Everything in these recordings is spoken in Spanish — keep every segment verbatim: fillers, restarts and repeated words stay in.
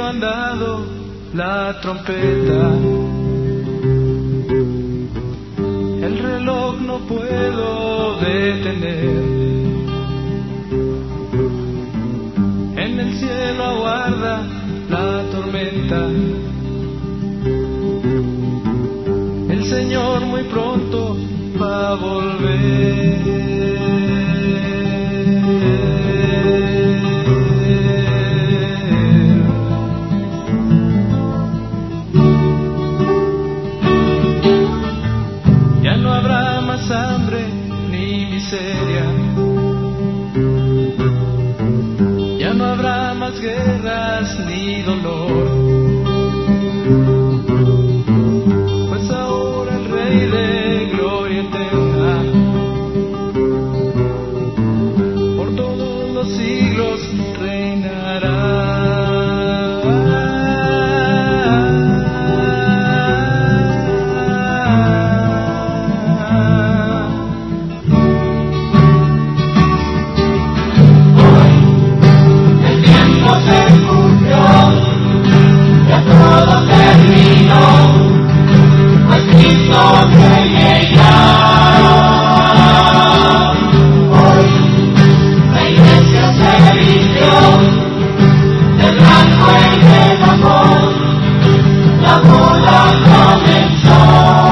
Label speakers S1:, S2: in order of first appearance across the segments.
S1: han dado la trompeta. El reloj no puedo detener. En el cielo aguarda la tormenta. El Señor muy pronto va a volver. Ya no habrá más hambre ni miseria. Ya no habrá más guerras ni dolor. Pues ahora el Rey de gloria eterna por todos los siglos reinará.
S2: Todo terminó, pues Cristo viene ya. Hoy la iglesia se vistió de blanco y de amor, la boda comenzó.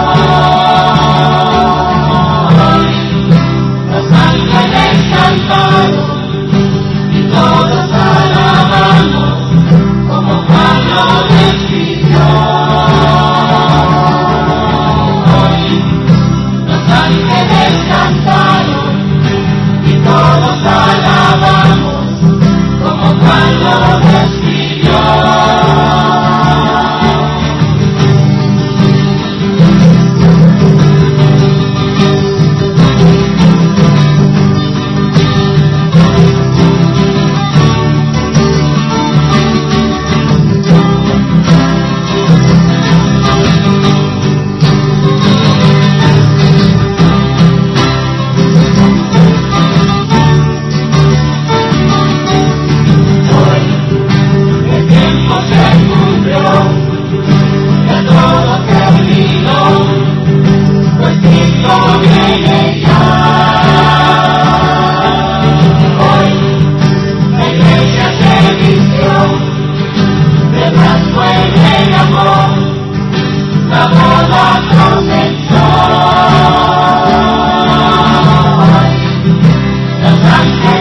S2: Hoy los ángeles cantaron y todos alabamos como Pablo despidió. Hoy los ángeles cantaron y todos alabamos como Pablo despidió. Los ángeles